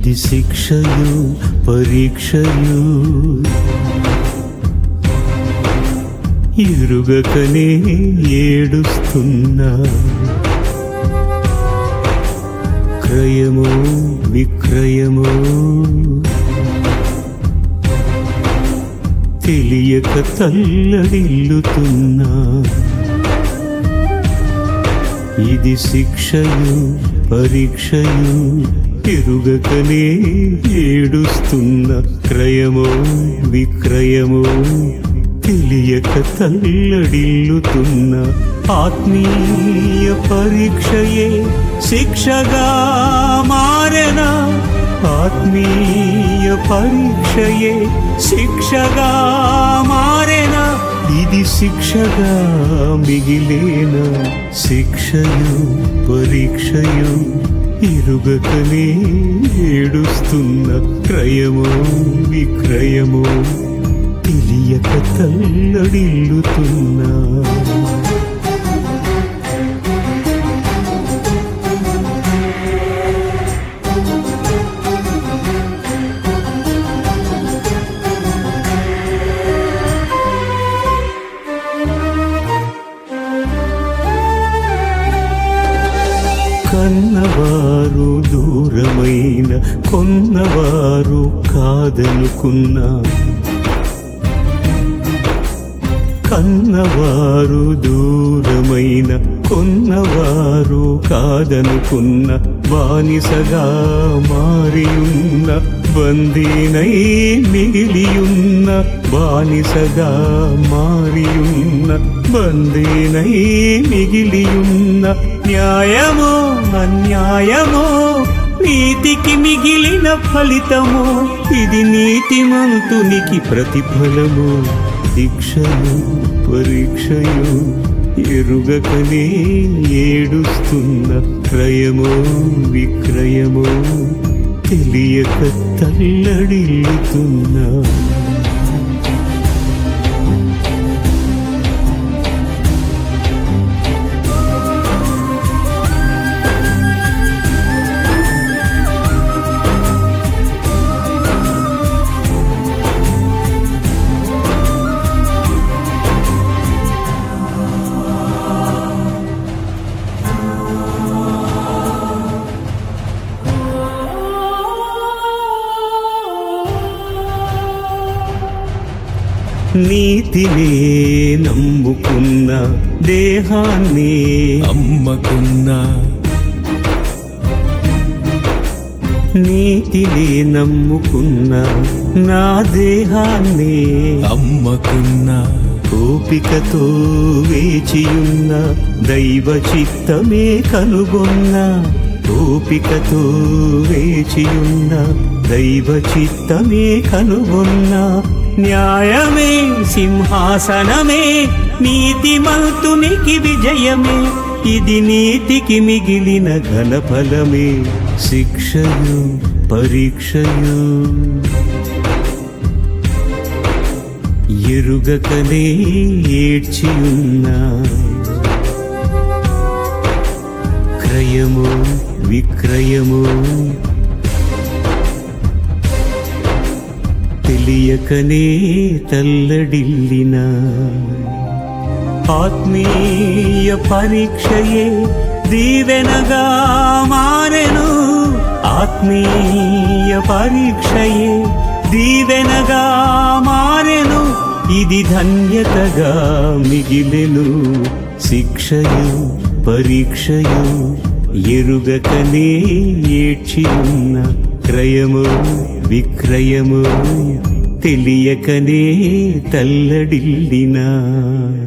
ఇది శిక్షయు పరీక్షయు ఎరుగకనే ఏడుస్తున్నా క్రయమో విక్రయమో తెలియక తల్లడిల్లుతున్నా ఇది శిక్షయు పరీక్షయు ఎరుగకనే ఏడుస్తున్న క్రయమో విక్రయమో తెలియక తల్లడిల్లుతున్న ఆత్మీయ పరీక్షయే శిక్షగా మారెనా ఆత్మీయ పరీక్షయే శిక్షగా మారెనా ఇది శిక్షగా మిగిలేనా శిక్షయు పరీక్షయు ఎరుగకనే ఏడుస్తున్న క్రయమో విక్రయమో తెలియక తల్లడిల్లుతున్నా కన్నవారు దూరమైన కొన్నవారు కాదనుకున్నా కన్నవారు దూరమైన కొన్నవారు కాదనుకున్న బానిసగా మారియున్న బందీనై మిగిలియున్న బానిసగా మారియున్న బందీనై మిగిలియున్న న్యాయమో అన్యాయమో నీతికి మిగిలిన ఫలితమో ఇది నీతిమంతునికి ప్రతిఫలము శిక్షయు పరీక్షయు ఎరుగకనే ఏడుస్తున్న క్రయమో విక్రయమో తెలియక తల్లడిల్లుతున్నా నీతినే నమ్ముకున్న దేహాన్ని అమ్మకున్నా నీతినే నమ్ముకున్న నా దేహాన్ని అమ్మకున్నా ఓపికతో వేచియున్న దైవ చిత్తమే కనుగొన్న ఓపికతో వేచియున్న దైవ చిత్తమే కనుగొన్న న్యాయమే సింహాసనమే నీతిమంతునికి విజయమే ఇది నీతికి మిగిలిన ఘనఫలమే శిక్షయు పరీక్షయు ఎరుగకనే ఏడ్చియున్నా క్రయమో విక్రయమో తెలియకనే తల్లడిల్లిన ఆత్మీయ పరీక్షయే దీవెనగా మారెను ఆత్మీయ పరీక్షయే దీవెనగా మారెను ఇది ధన్యతగా మిగిలెను శిక్షయు పరీక్షయు ఎరుగకనే ఏడ్చియున్న క్రయమో విక్రయమో తెలియకనే తల్లడిల్లినా